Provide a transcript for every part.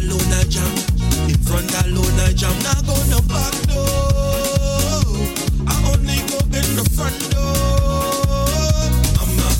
alone I jam. In front alone I jam. Now go no back door. I only go in the front door. I'm a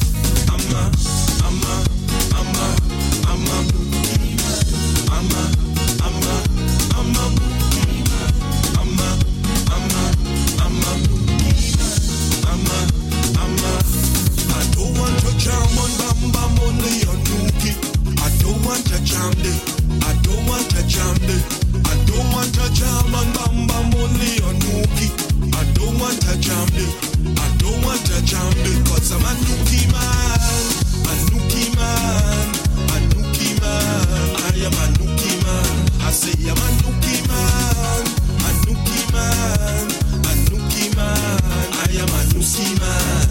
I don't want to jam on Bam Bam, only on Nuki. I don't want to jam it. I don't want to jam it. I don't want to jam on Bam Bam, only on Nuki. I don't want to jam it. I don't want to jam it, 'cause I'm a Nuki man. A Nuki man. A Nuki man. I am a Nuki man. I say I'm a Nuki man. A Nuki man. A Nuki man. I am a Nuki man.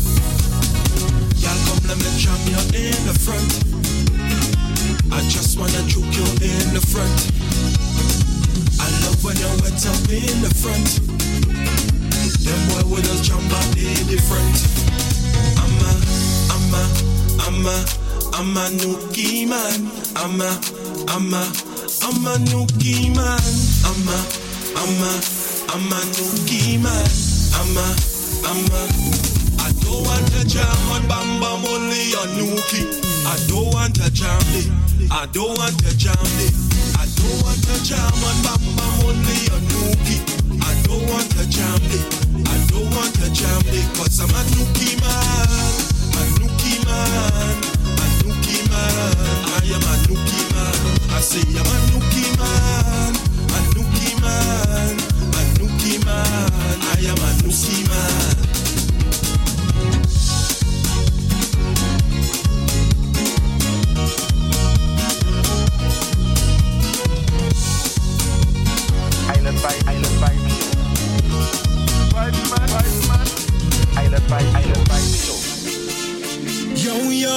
Y'all come let me jam you in the front. I just wanna choke you in the front. I love when you're wet up in the front. Them boy with us jump out, they different. I'm a Nuki man. I'm a Nuki man. I'm a Nuki man. I don't want to jam on Bam Bam, only on Nuki. I don't want to jam it. I don't want to jam it. I don't want to jam on Bam Bam, only on Nuki. I don't want to jam it. I don't want to jam it, 'cause I'm a Nuki man. A Nuki man. A Nuki man. I am a Nuki man. I say I'm a Nuki man. A Nuki man. A Nuki man. I am a Nuki man. Island Vibe Show. Island Vibe Show. Yo.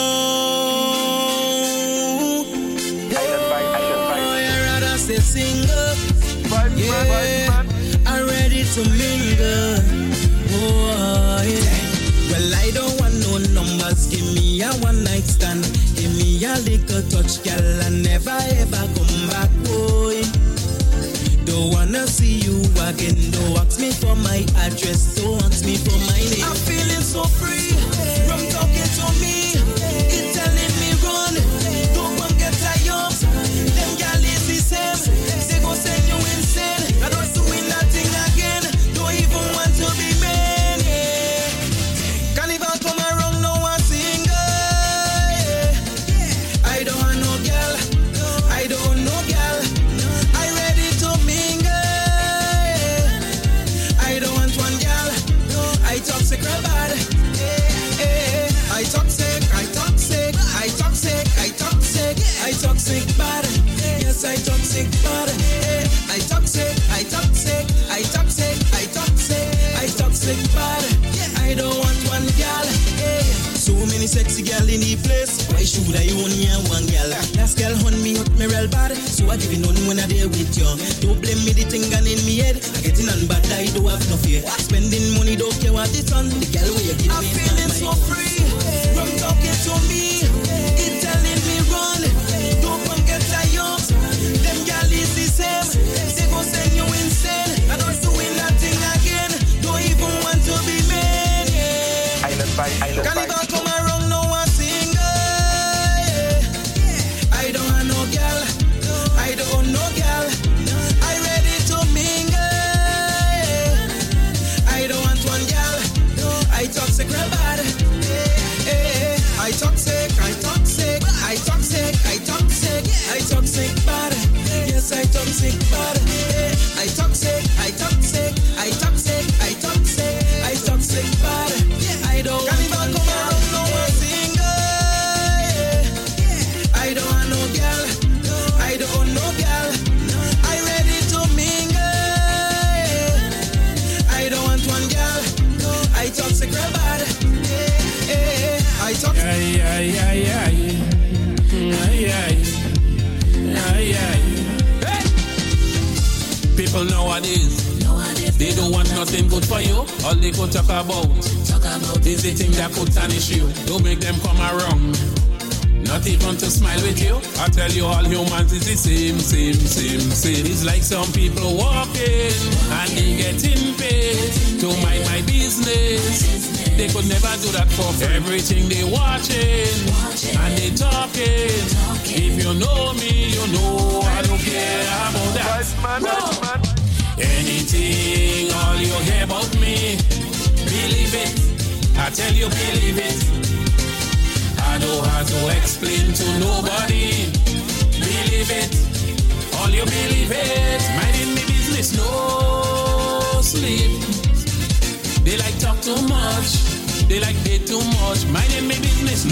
Island Vibe. I'd rather stay single. Yeah, I'm ready to mingle. Oh, yeah. Well, I don't want no numbers. Give me a one night stand. Give me a little touch, girl, and never ever come back, boy. Don't wanna see you again. Don't ask me for my address. Don't ask me for my name. I'm feeling so free from talking to me. It's telling me run. Don't want get tired. Them gal is the same. They gon' send you insane. I don't doing nothing again. Don't even want to be man. Yeah. Carnival come around, no one single. Yeah. I don't want no girl. I don't want no girl. I ready to mingle. I don't want one girl. I toxic real bad. I toxic, I toxic, I toxic, I toxic, I toxic bad. Yes, I toxic bad. I toxic, I toxic, I toxic, I toxic, I toxic bad. I don't want one girl. So many sexy girl in the place. Why should I only have one girl? Last girl hunt me out me real bad. So I give you none when I there with you. Don't blame me the thing gun in me head. I getting on bad, I don't have no fear. Spending money, don't care what it's on. The girl where you give me, I'm feeling so free from talking to me. It's telling me run. Don't come get tired. Them girl is the same. They gon' send you insane. I don't doing nothing again. Don't even want to be man. Yeah. Island Vibe. Carnival come around, no one single. Yeah. I don't want no girl. I don't want no girl. I ready to mingle. I don't want one girl. I toxic real bad. I toxic, I toxic, I toxic, I toxic, I toxic bad. Yes, I toxic bad. I toxic, I toxic, I toxic, I toxic, I toxic bad. I don't want one girl, no one single. I don't want no girl, I don't want no girl. I ready to mingle. I don't want one girl. I toxic real bad. I toxic. People nowadays, they don't want nothing good for you. All they could talk about is the thing that could tarnish you. Don't make them come around. not even to smile with you. I tell you all humans is the same. It's like some people walking and they getting paid to mind my business. They could never do that for free. Everything they watching and they talking. If you know me, you know I don't care about that. Man. Anything, all you hear about me, believe it. I tell you, believe it. I don't have to explain to nobody. Believe it. All you believe it. Minding me business, no sleep. They like talk too much. They like date too much. Minding me business,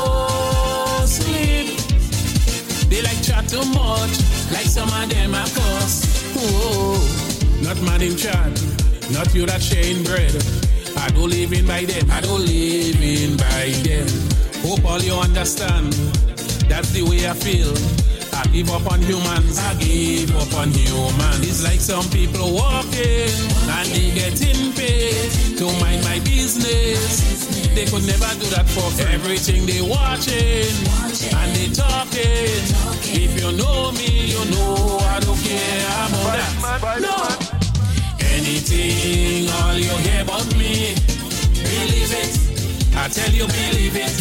no sleep. They like chat too much. Like some of them, of course. Whoa. Not man in chat. Not you that sharing bread. I don't live in by them. I don't live in by them. Hope all you understand. That's the way I feel. I give up on humans. I give up on humans. It's like some people walking and they getting paid to mind my business. They could never do that for free. Everything they watching and they talking. If you know me, you know I don't care about that. No. Anything, all you hear about me, believe it. I tell you, believe it.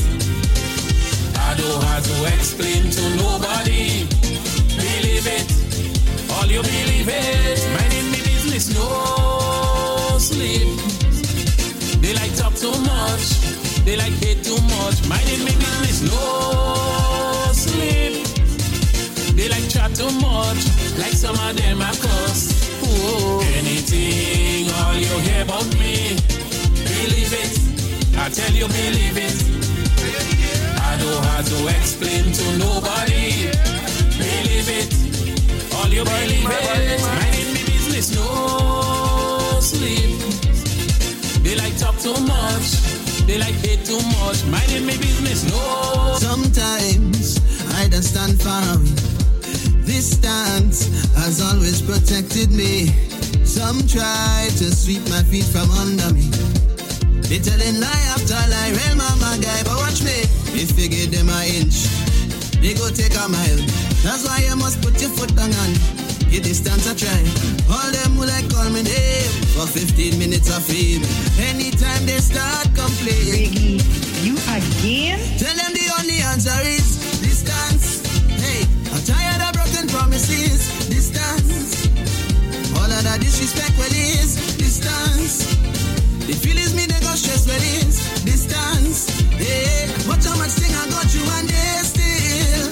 I don't have to explain to nobody. Believe it. All you believe it. Minding me business, no sleep. They like talk too much. They like hate too much. Minding me business, no sleep. They like chat too much. Like some of them, of course. Whoa. Anything, all you hear about me, believe it. I tell you, believe it. I don't have to explain to nobody. Believe it. All you believe it. Minding me business, no sleep. They like talk too much. They like hate too much. Minding me business, no. Sometimes I don't stand far away. Distance has always protected me. Some try to sweep my feet from under me. They telling lie after lie, real mama guy, but watch me. If you give them an inch, they go take a mile. That's why you must put your foot down and give distance a try. All them who like call me name for 15 minutes of fame. Anytime they start complaining, Riggy, you again? tell them the only answer is distance. Hey, I'm tired of broken promises. Distance. All of that disrespect, well, is distance. The feelings me, they go stress, well, is distance. Hey, watch how much thing I got you and they still.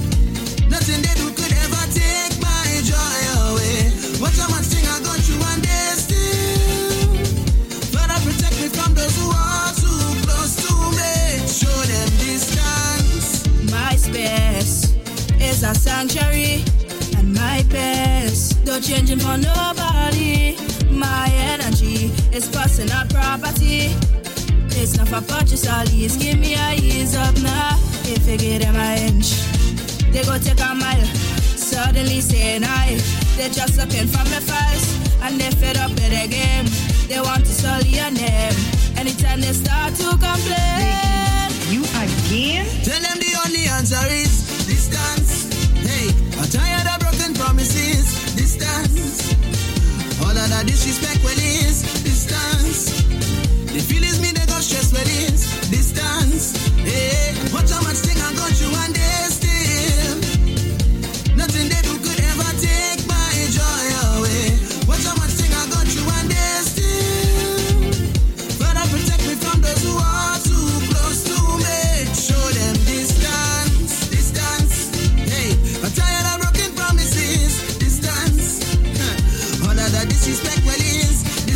Nothing they do could ever take my joy away. Watch how much thing I got you and they still. Father, protect me from those who are too close to me. Show them distance. My space is a sanctuary, and my pace don't change it for nobody. My energy is personal property. It's not for purchase or lease. Give me a ease up now. If you give them an inch, they go take a mile. Suddenly saying I, they just looking for my files, and they fed up with the game. They want to sully your name. Anytime they start to complain, You again? Tell them the only answer is distance. Hey, I'm tired of broken promises. Distance. All of that disrespect, well, is distance. The feelings me, they go stress, well, is distance. Hey, watch how much thing I got you and they still. Nothing they do could ever take my joy away. Watch how much thing I got you and they still. Father, protect me from those who are too close to me. Show them distance, distance. Hey, I'm tired of broken promises. Distance. All of that disrespect, well, is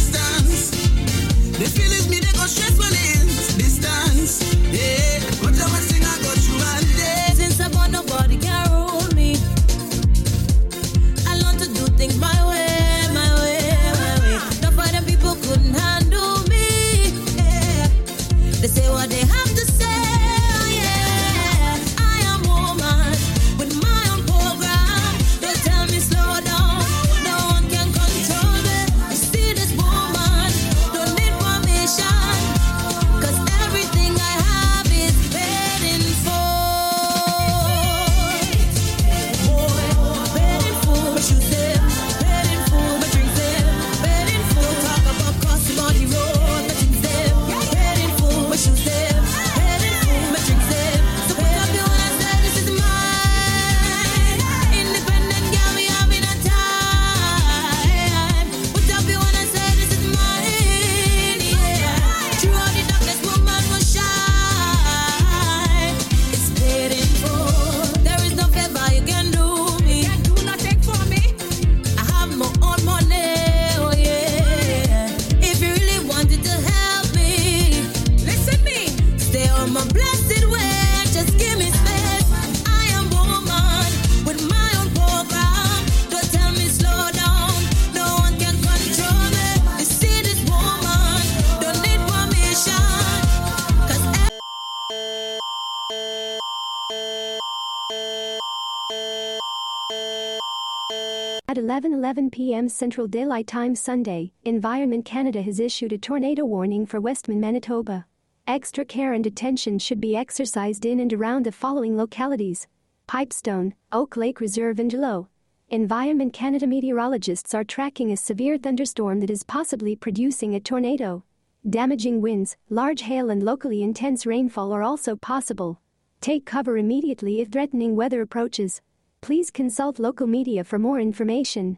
At 11:11 p.m. Central Daylight Time Sunday, Environment Canada has issued a tornado warning for Westman, Manitoba. Extra care and attention should be exercised in and around the following localities: Pipestone, Oak Lake Reserve and Geelong. Environment Canada meteorologists are tracking a severe thunderstorm that is possibly producing a tornado. Damaging winds, large hail and locally intense rainfall are also possible. Take cover immediately if threatening weather approaches. Please consult local media for more information.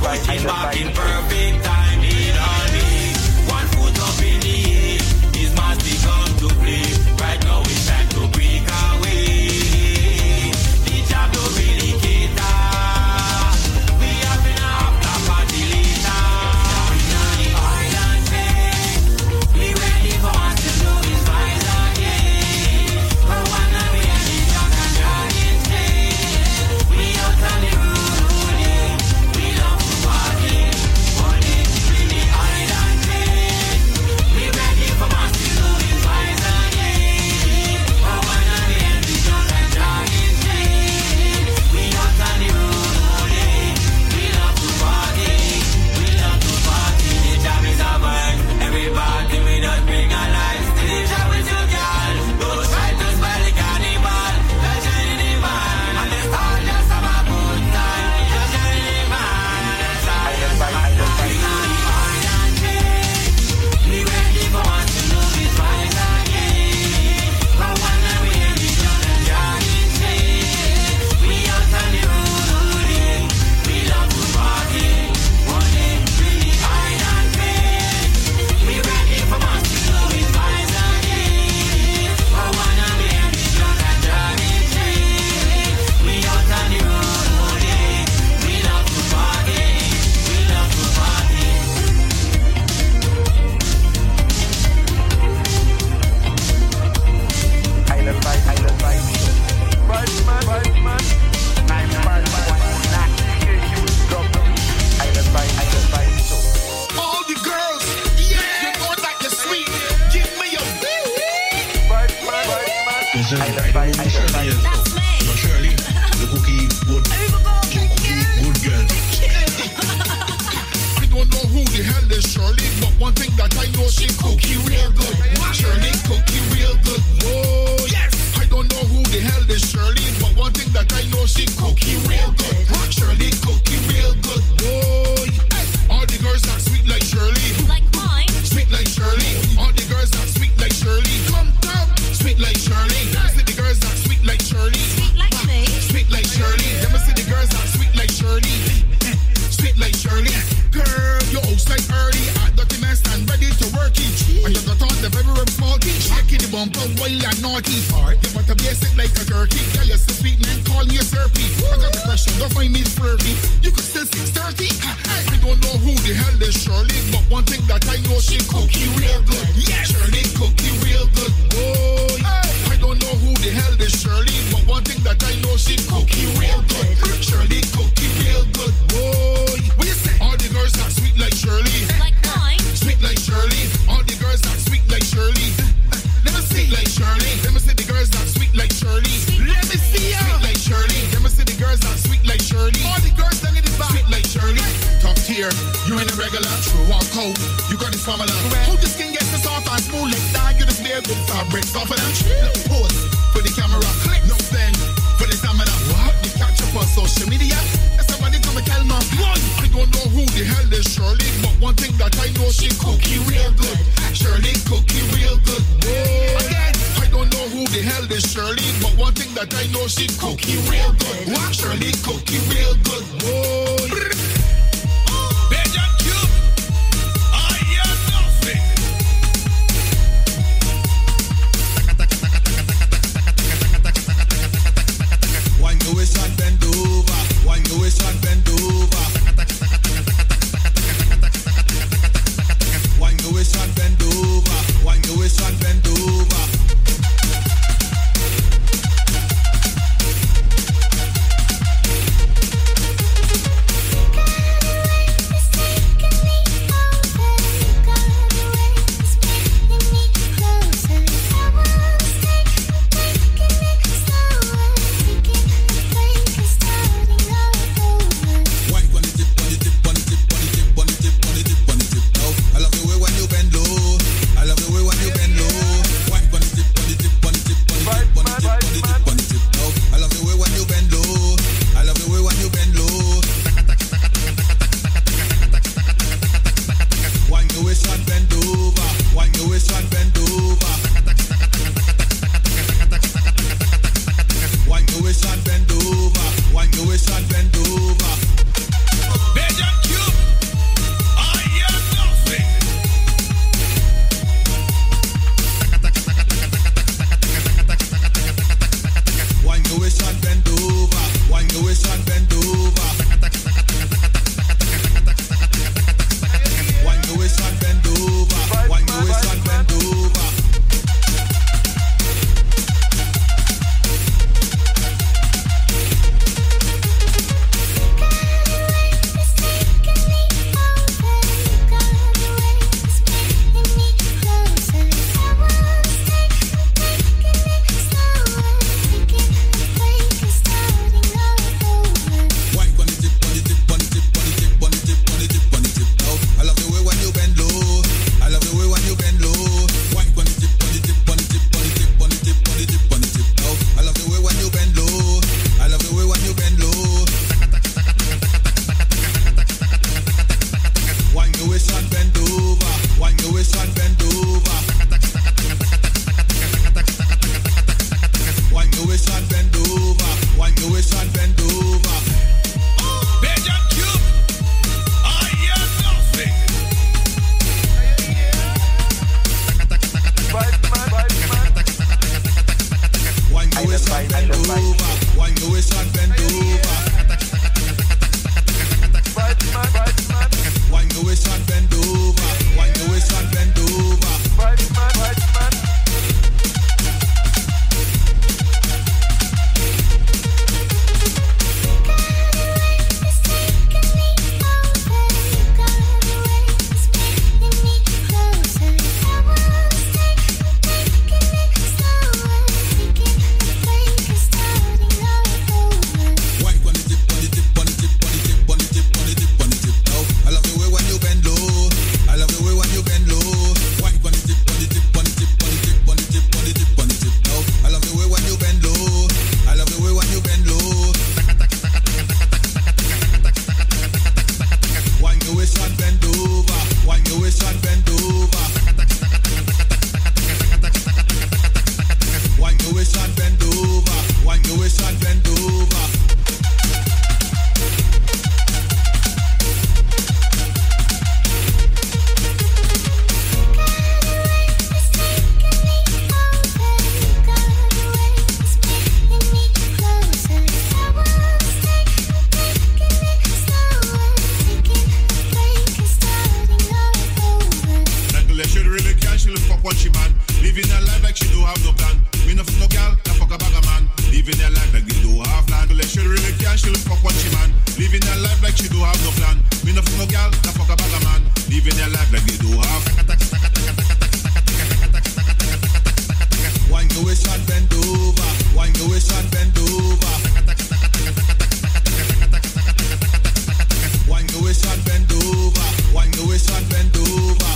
Put it back in perfect timing, honey. One foot up in the air, his master come to play. Right now it's time to break away. The job don't really cater. We have been after party later. Island day, we ready for us to do his vibes again. But one night we have the young and dragon stay. We out on the road, yeah. We love to party. Only in the island day. We ready for us to do his vibes again. But one night we have the young and dragon stay. We out on the road, yeah. We love to party. We love to party. The job is a vibe. Everybody we just bring a life. The job is your girl. Don't try to spell the carnival. Just join the van. And the star just have a good time. Just join the van. And the star just have a good time. We ready for us to do this vibes again. But one night we have the young and dragon stay. We out on the road, yeah. We love to party. One day we the island bed. We ready for us to do this vibes again. But one night we have the young and dragon stay. We out on the road, yeah. We love to party. We love to party. Island vibe show. Badman. 9.1 Island vibe show. All the girls, yeah, you know that you're sweet. Give me your Badman. Island vibe show. That's me. Shirley, the cookie good girl. I don't know who the hell is Shirley, but one thing that I know, she cookie real good. Shirley cookie real good. Oh yes. I don't know who the hell is Shirley, but one thing that I know, she cookie real good. Shirley cookie real good. Oh yeah. All the girls are sweet like Shirley. Like mine. Sweet like Shirley. All the girls are sweet like Shirley. Come down. Sweet like Shirley. Let me see the girls are sweet like Shirley. Sweet like me. Sweet like Shirley. Let me see the girls are sweet like Shirley. Sweet like Shirley. Girl, you're outside early. At dirty man stand ready to work it. And you got on the very rim smoky. Shaking the bumper while you're naughty. You want to be sick like a turkey. Girl, you're so sweet, man. Call me a syrupy. I got the pressure. Don't find me flirty. You could still 6:30. I don't know who the hell is Shirley, but one thing that I know, she cookie real good. Yeah, Shirley cookie real good. Oh, yeah. I don't know who the hell is Shirley, but one thing that I know, she cookie real good. Shirley cookie real good. Oh, yeah. What you say? All the girls are sweet like Shirley. Like mine. Sweet like Shirley. All the girls are sweet like Shirley. Let me see like Shirley. Let me see the girls are sweet like Shirley. Let me see ya. Sweet like Shirley. Let me see the girls are sweet like Shirley. All the girls down in the back. Sweet like Shirley. Top tier. You ain't a regular. True walk out. You got the formula. How the skin gets the soft and smooth like that? You just wear good fabrics off of them. Pose for the camera. Click. No stand for the stamina. What? You catch up on social media. Somebody come and tell me. I don't know who the hell is Shirley, but one thing that I know, she cookie real good. Shirley cookie real good. Oh, again, I don't know who the hell is Shirley, but one thing that I know, she cookie real good. What? Shirley cookie real good. Oh, Benjamin Cube, I am nothing. Wind your waist and bend over. Wind your waist and bend over. Wind your waist and bend over. Wind your waist and bend over. do have no plan. Me no fuck no girl, no fuck a bag of man. Living their life like they do have. Wind your waist and bend over. Wind your waist and bend over. Wind your waist and bend over. Wind your waist and bend over.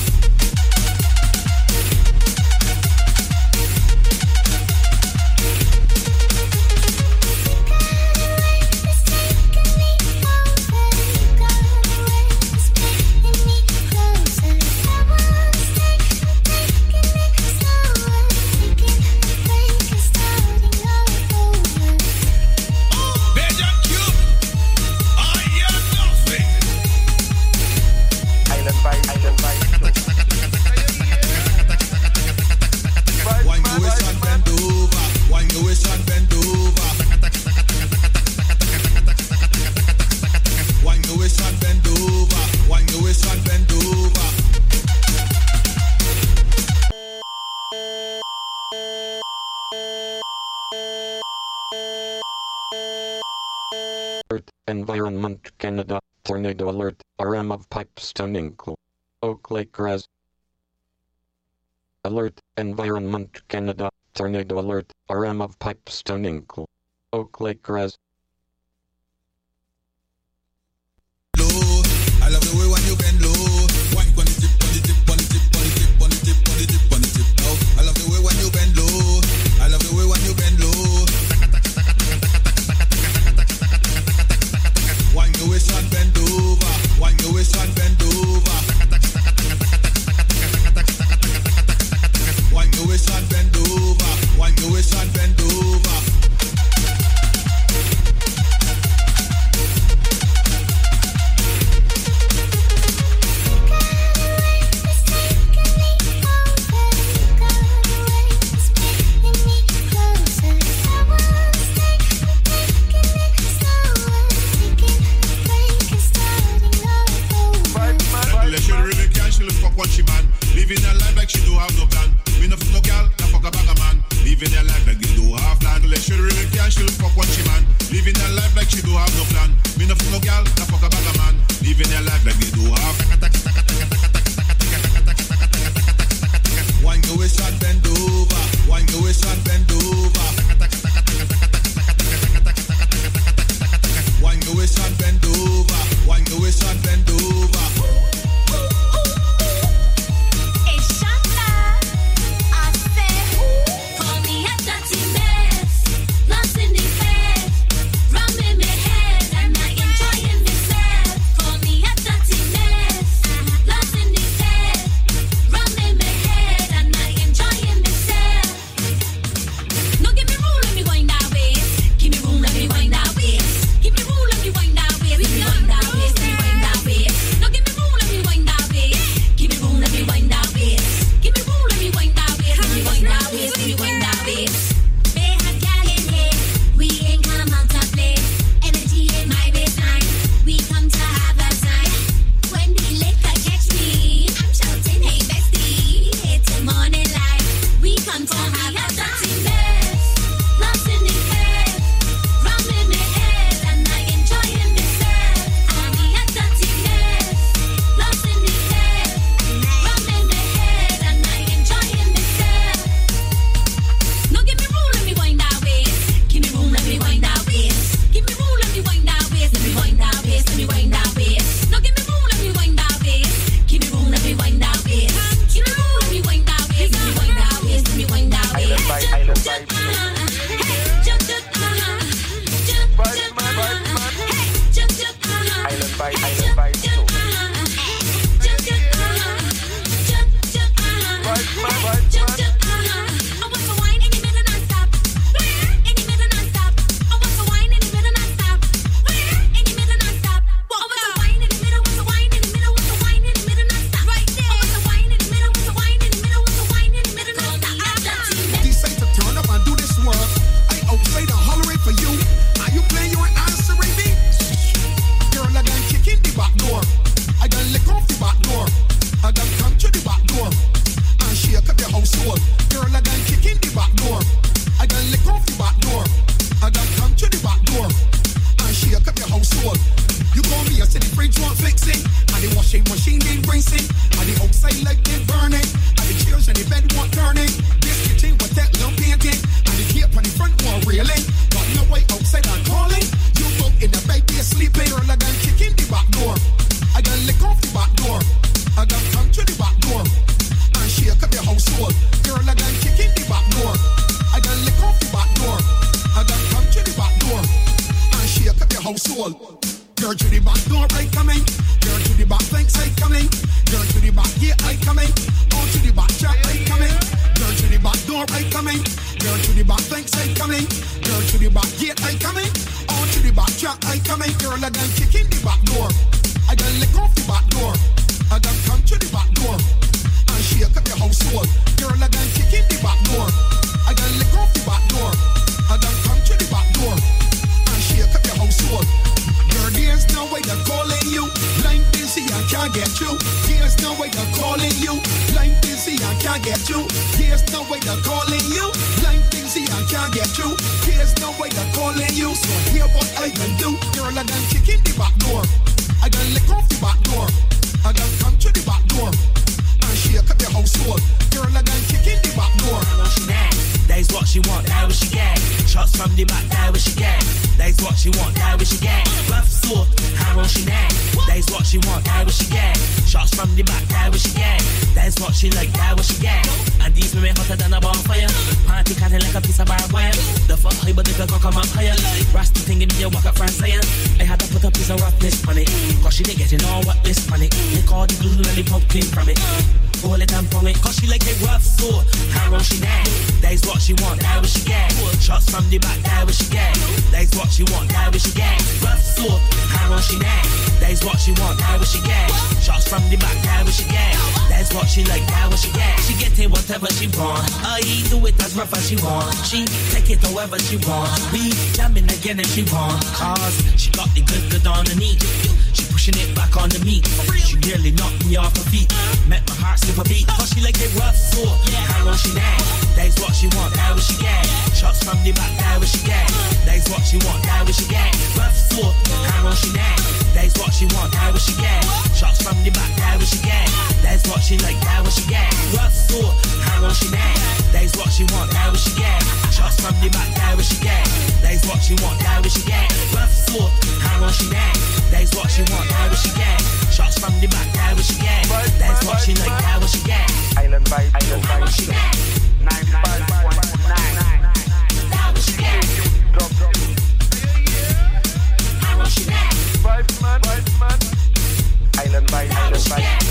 Environment Canada, Tornado Alert, RM of Pipe Stunning. Oak Lake Res. Alert, Environment Canada, Tornado Alert, RM of Pipe Stunning. Oak Lake Res. Low, I love the way when you bend low. Wine on the tip, on the tip, on the tip, on the tip, on the tip, on the tip, on the tip. Now, I love the way when you bend low. I love the way when you bend low. Wind your waist and bend over. Wind your waist and bend over. Wind your waist and bend over. Wind your waist and bend over. What she man, living her life like she do have no plan. Me no fuck no girl, no fuck a bag of man. Living her life like they do have plan. Unless she really can, she'll fuck what she man. Living her life like she do have no plan. Me no fuck no girl, no fuck a bag of man. Living her life like they do have. Wind your waist and bend over. Wind your waist and bend over. Wind your waist and bend over. Wind your waist and bend over. Don't get me wrong. household. You call me a city fridge want fixing, and the washing machine ain't racing, and the outside light ain't burning, and the chairs and the bed want turning. This kitchen with that little painting, and the tape on the front wall railing. Got no way outside I'm calling. You go in the bed, you're sleeping. Girl, I got kick in the back door. I got lick off the back door. I got come to the back door and shake up your household. Girl, I got kick in the back door. I got lick off the back door. I got come to the back door and shake up your household. Girl to the back door, I coming. Girl to the back fence, I coming. Girl to the back gate, I coming. On to the back track, I coming. Girl to the back door, I coming. Girl to the back fence, I coming. Girl to the back gate, I coming. On to the back track, I coming. Girl, I got kick in the back door. I got lick off the back door. I got come to the back door and shake up your household. Girl, I got kick in the back door. I got lick off the back door. I got come to the back door and shake up your household. Girl, there's no way they're calling you. Line busy, I can't get you. There's no way they're calling you. Line busy, I can't get you. There's no way they're calling you. Line busy, I can't get you. There's no way they're calling you. So hear what I can do. Girl, I got kick in the back door. I got lick off the back door. I got come to the back door and shake up your household. Girl, I got kick in the back door. She mad. That's what she want. That what she get. Shots from the back. That what she get. That's what she want. That what she get. Rough sword. How she mad. That's what she want. That what she get. Shots from the back. That what she get. That's what she like. That what she get. And these women hotter than a bonfire. Party cutting like a piece of barbed wire. The fuck high, but the girl come up higher. Rusty thing in me, walk up front saying. I had to put a piece of roughness on it. Cause she didn't get to know what this on it. They call the glue and they pump clean from it. Pull it and pong it. Cause she like a rough sword. How she mad. That's what she want. That what she get. Shots from the back. That what she get. That's what she want. That what she get. Rough sword. How she mad. That's what she want. That what she get. Shots from the back. That what she get. That's what she like. That what she get. She getting whatever she want. I do it as rough as she want. She take it however she want. We jamming again if she want. Cause she got the good on the knee. She pushing it back on the meat. She nearly knocked me off her feet. Met my heart skip a beat. Cause she like it rough sword. How she mad. That's what she want. That what she get. Shots from the back. That what she get. That's what she want. That what she get. Rough sword. How she mad. That's what she want. That what she get. Shots from the back. That what she get. That's what she like. That what she get. Rough sword. How she mad. That's what she want. That what she get. Shots from the back. That what she get. That's what she want. That what she get. Rough sword. How she mad. That's what she want. That what she get. Shots from the back. That what she get. That's what she like. That what she get. Island vibe, island How vibe. she mad. 95.9. That what she get. How she mad. Vibes man. Island vibe, island vibe.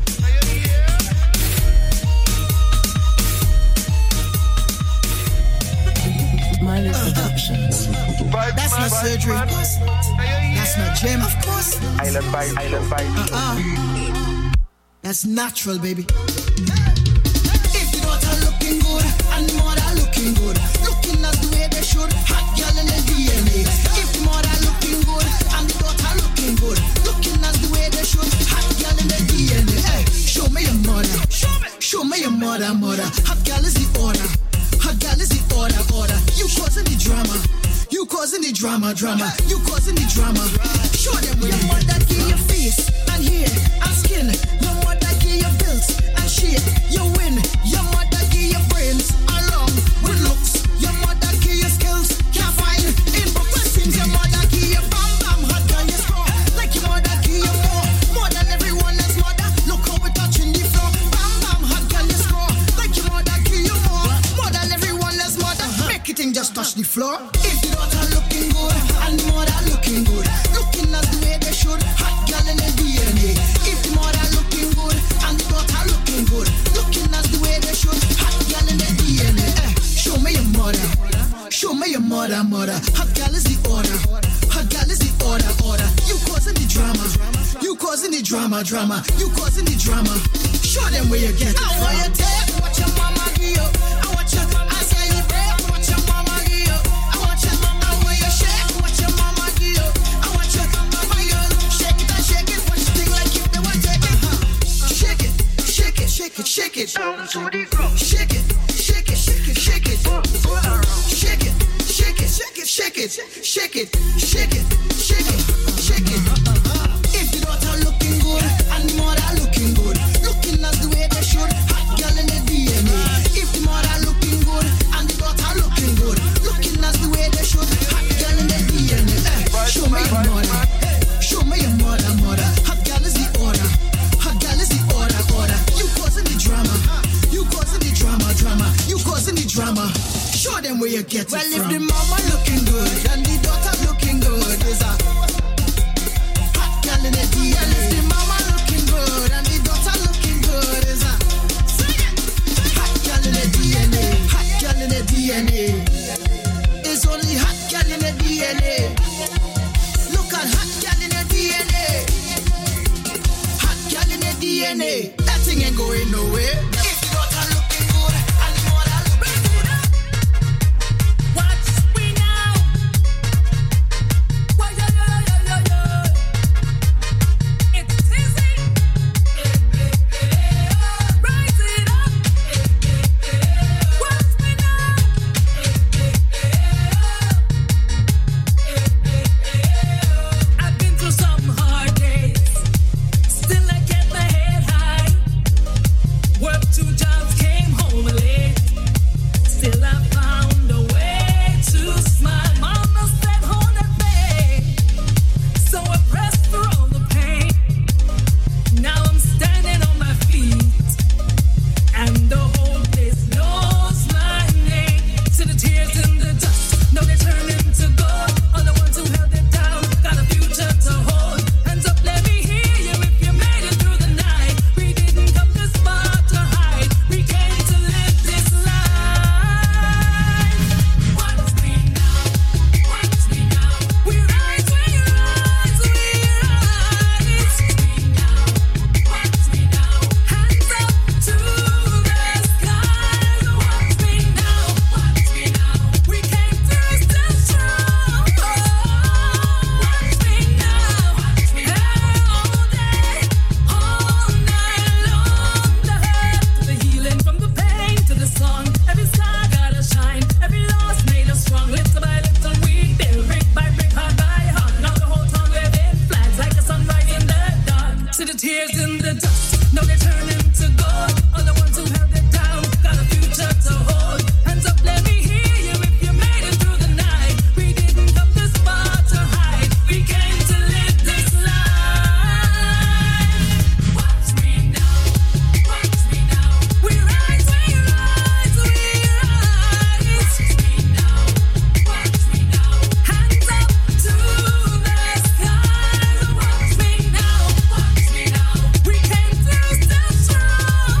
Mindless Productions. That's not surgery. That's not gym. Of course. Island vibe, island vibe. That's natural, baby. If the daughter looking good and the mother looking good, looking as the way they should, hot girl in the DNA. If the mother looking good and the daughter looking good, looking as the way they should, hot girl in the DNA. Hey, show me your mother. Show me your mother. Hot girl is the order. Hot girl is the order. You causing the drama. You causing the drama. You causing the drama. Show them where your mother give your face and hair and skin. Your mother give your built and shape. You win. Your mother give your brains along with looks. Your mother give your skills. Can't find in books. Seems your mother give you bam. Hot girl you score. Like your mother give you more than everyone else's mother. Look how we touching the floor. Bam. Hot girl you score. Like your mother give you more than everyone else's mother. Make it in just touch the floor. If the daughter looking good and the mother looking good, looking as the way they should, hot girl in the DNA. If the mother looking good and the daughter looking good, looking as the way they should, hot girl in the DNA. Show me your mother. Show me your mother. Hot girl is the order. Hot girl is the order. You causing the drama. You causing the drama. You causing the drama. Show them where you get it. I want you take what your mama give you. I want you. I say you break what your mama give you. I want you. I want you shake what your mama give you. I want you. My girl, shake it and shake it. Watch the thing like if they want take it. Shake it. Down to the ground. Shake it. Shake it. you get it from? Well, if the mama looking good and the daughter looking good, is a hot girl in the DNA. Well, if the mama looking good and the daughter looking good, is a hot girl in the DNA. Hot girl in the DNA. It's only hot girl in the DNA. Look at hot girl in the DNA. Hot girl in the DNA. That thing ain't going nowhere. If the daughter looking good and the mother looking good. Watch me now. Why, it's easy. Rise it up. Watch me now. I've been through some hard days. Still I kept my head high. Worked 2 jobs, came home late. Still I found a way to smile. Mama said hold that babe. So I pressed through all the pain. Now I'm standing on my feet. And the whole place knows my name. To the tears in the dust, no they turn into gold. All the ones who held it down, got a future to hold. Hands up, let me hear you if you made it through the night. We didn't come this far to hide. We came to live this life. Watch me now, watch me now. We rise, we rise, we rise. Watch me now, watch me now. Hands up to the sky. Watch me now, watch me now. We came through still strong. Watch me now, watch me now. All day, all night long. The hurt to the healing, from the pain to the song. Every star gotta shine, every loss made us strong. Little by little we build, brick by brick, heart by heart. Now the whole town waving flags like the sunrise in the dark. See the tears in the dust, now they turn into gold. All the ones who held it down, got a future to hold. Hands up, let me hear you if you made it through the night. We didn't come this far to hide. We came to live this life. Watch me now, watch me now. We rise, we rise, we rise. Watch me now, watch me now. Hands up to the skies. Watch me now, watch me now. We came through still strong.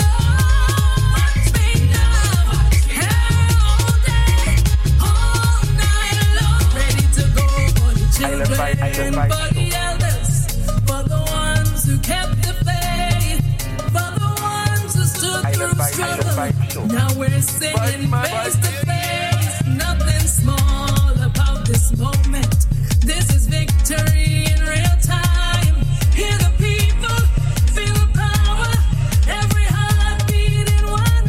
Watch me now, watch me now. All day, all night long. Ready to go for the children, for the elders, for the ones who kept the faith, for the ones who stood through struggle. Now we're singing face to face. Nothing small about this moment. This is victory in real time. Hear the people, feel the power. Every heartbeat in one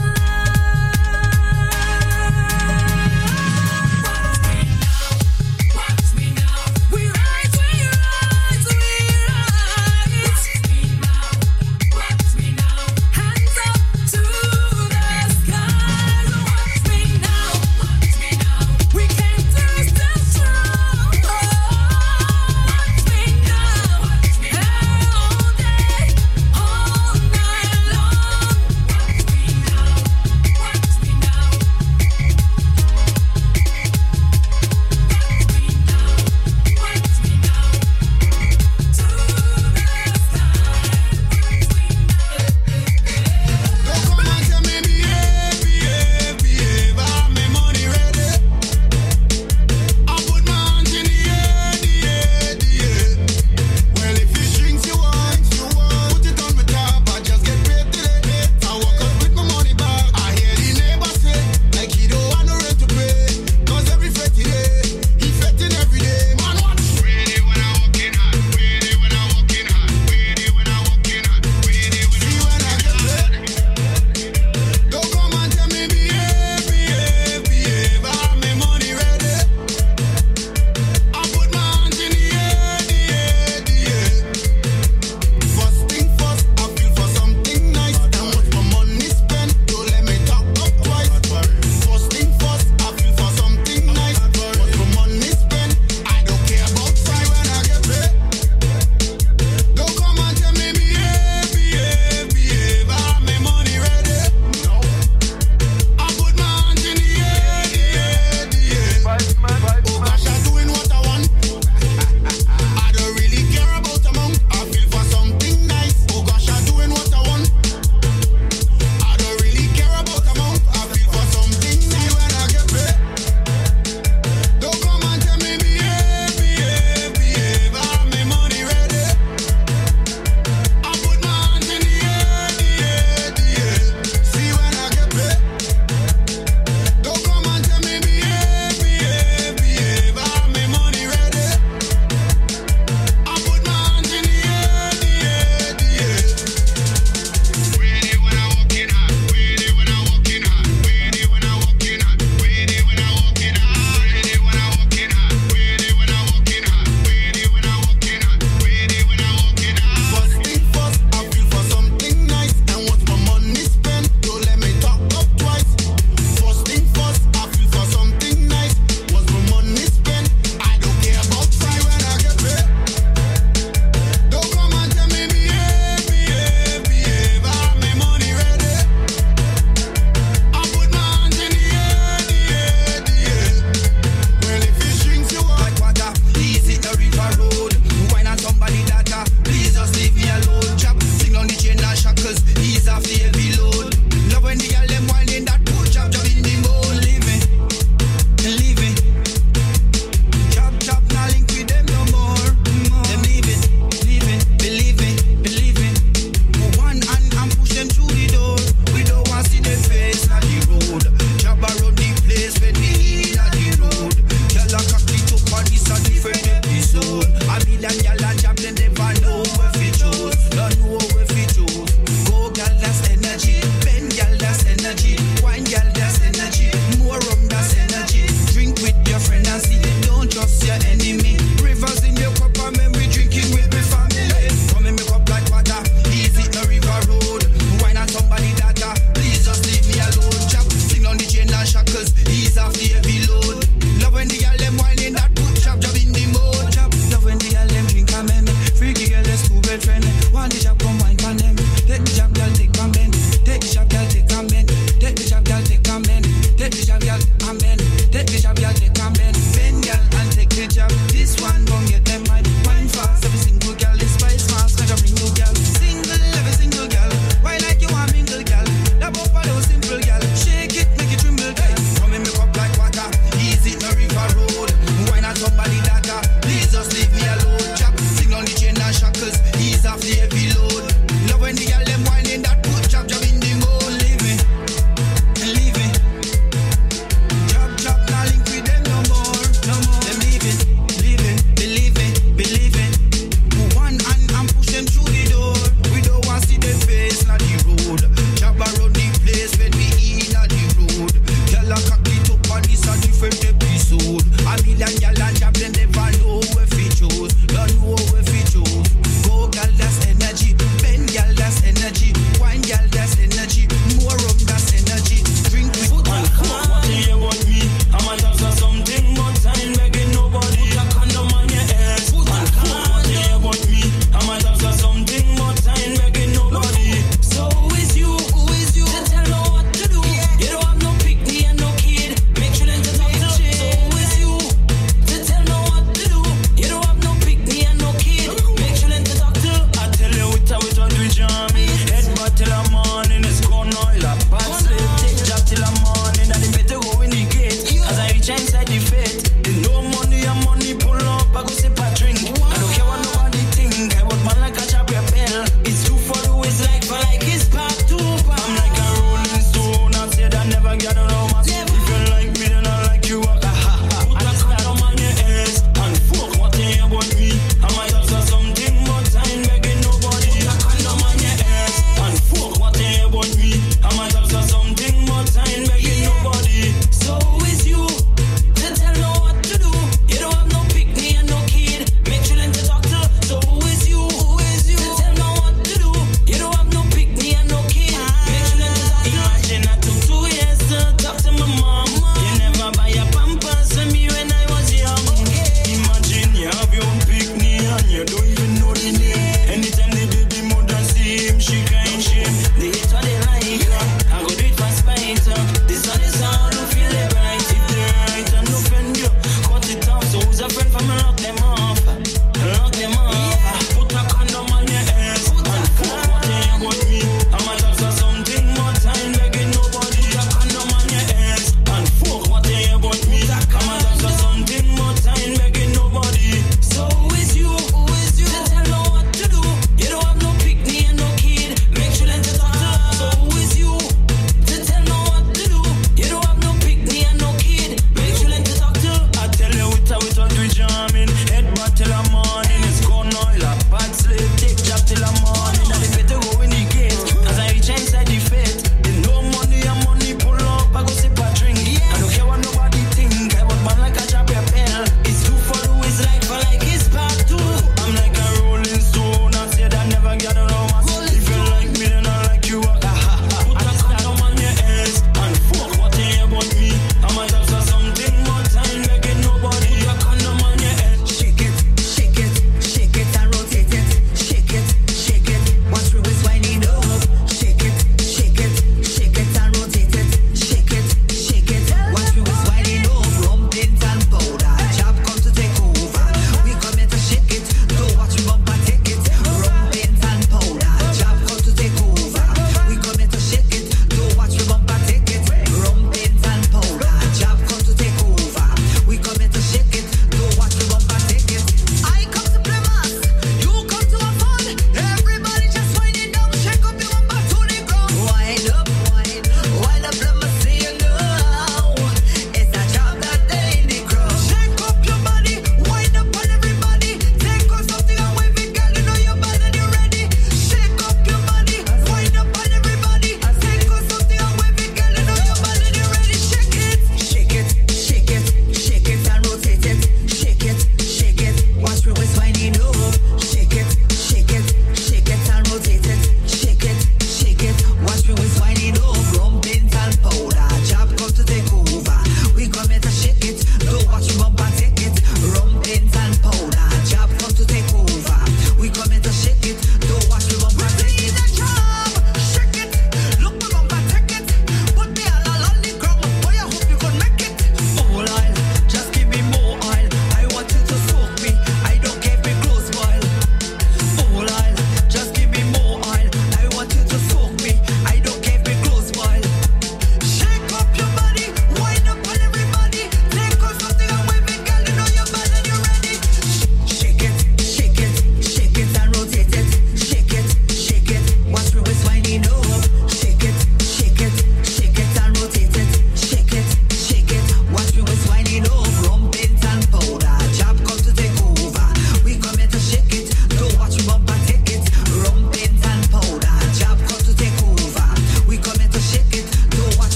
line. Watch me now, we rise, we rise, we rise. Watch me now, watch me now. Hands up to the skies. Watch me now, A million gal a job, they never know where fi choose. Don't know where fi choose. Go gal, that's energy. Bend gal, that's energy. Wine gal, that's energy. More rum, that's energy. Drink with your friend and see. Don't trust your enemy. Rivers in your cup and memory drinking with my family. Come in me cup like water. Easy no river road. Wine on somebody data. Please just leave me alone. Chap, sing on the chain and shackles. Ease off the heavy load. Love when the girl them whining that put chop job in the mode. Chap, love when the girl them drink a men. Freaky girl let's cool bed friend. Want the job come wine pan them. Take the job girl take a men. Take the job girl take a men. Take the job girl take a men. Take the job girl a men. Take the job girl take a men. Ben girl and take the job. This one gon' get them mind. Wine fast every single girl. This spice fast like a single girl. Single every single girl. Why like you want mingle girl? Love up for those simple girl. Shake it make it tremble girl. Come in me cup like water. Easy no river road. Wine on somebody data. Please just leave me alone. Chap sing on the chain and shackles. Ease off the heavy load. Love when the girl them whining that put chop job in the mold. Leave me. Leave me. Chop chop now link with them no more. No more. Them leaving. Leaving. Believe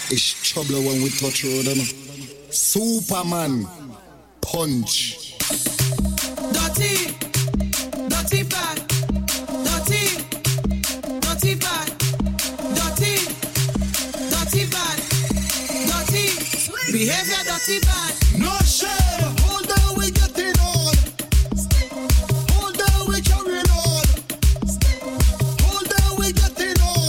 It's trouble when we touch road, Superman punch. Dirty, dirty bad, dirty, dirty bad, dirty, dirty bad, dirty, behavior dirty bad. No shame, hold on, we getting on. Hold on, we carrying on. Hold on, we getting on.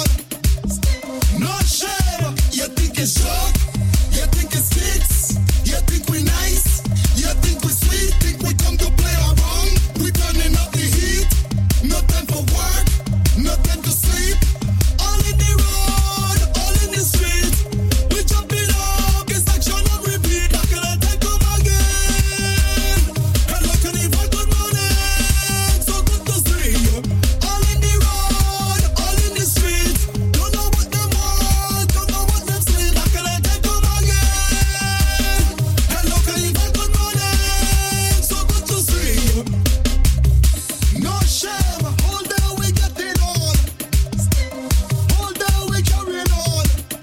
No shame, you think it's short, you think it's kicks, you think we nice, you think we sweet, think we come to play around. We turning up the heat, no time for work, no time to sleep. All in the road, all in the street. We jumping up, it's action on repeat. How can I take come again? Hello, can you find good morning? So good to see you. All in the road, all in the street. Don't know what them want, don't know what them say. How can I take come again? Hello, can you find good morning? So good to see you. No shame, hold on, we getting on. Hold on, we carrying on.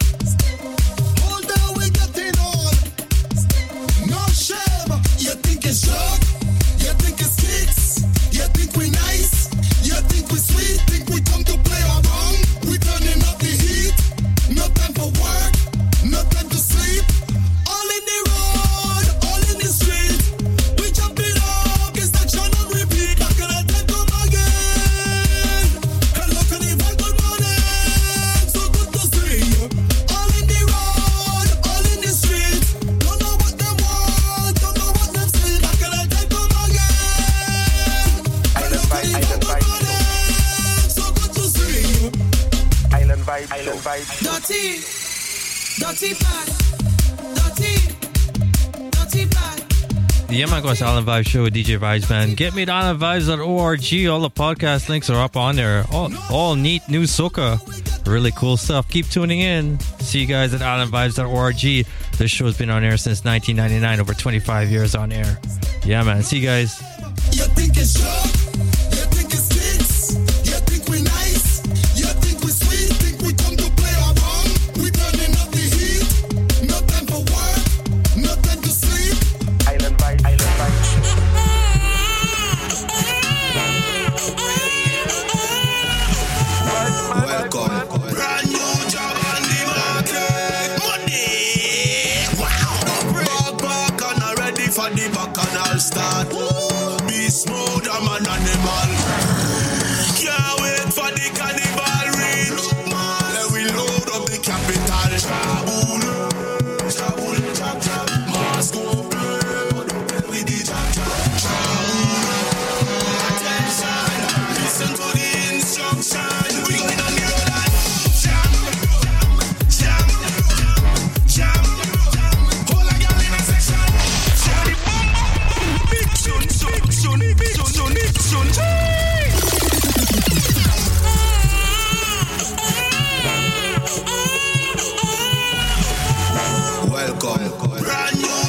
Hold on, we getting on. No shame, you think it's short, you think it's kicks, you think we nice, you think we sweet, think we come to play around. We turning up the heat, no time for work, no time to sleep. All in the road, all in the street. We jumping up, it's action on repeat. How can I take come again? Hello, can you find good morning? So good to see you. All in the road, all in the street. Don't know what them want, don't know what them say. How can I take come again? Hello, can you find good morning? So good to see you. Island vibe, island vibe. Dirty, dirty bad, dirty, dirty bad. Yeah, man, it's Island Vibes Show with DJ Vibes, man. Get me at islandvibes.org. All the podcast links are up on there. All neat new soca. Really cool stuff. Keep tuning in. See you guys at islandvibes.org. This show's been on air since 1999. Over 25 years on air. Yeah, man. See you guys. You think it's short, you think it's kicks, you think we nice, you think we sweet, think we come to play around. We turning up the heat, no time for work, no time to sleep. Island vibe, island vibe. Welcome. Brand new job on the market. Money. Wow. Back and I'm ready for the bacchanal start. Be smooth, I'm an animal. Can't wait for the carnival reach. Then we load up the capital. Shabool, shabool, chap chap. Moscow, with the chap chap. Attention, listen to the instruction. We going on the road and jam, jam, jam. Hold a girl in a section. Jam. Big tune, big tune, big tune. Welcome. Brand new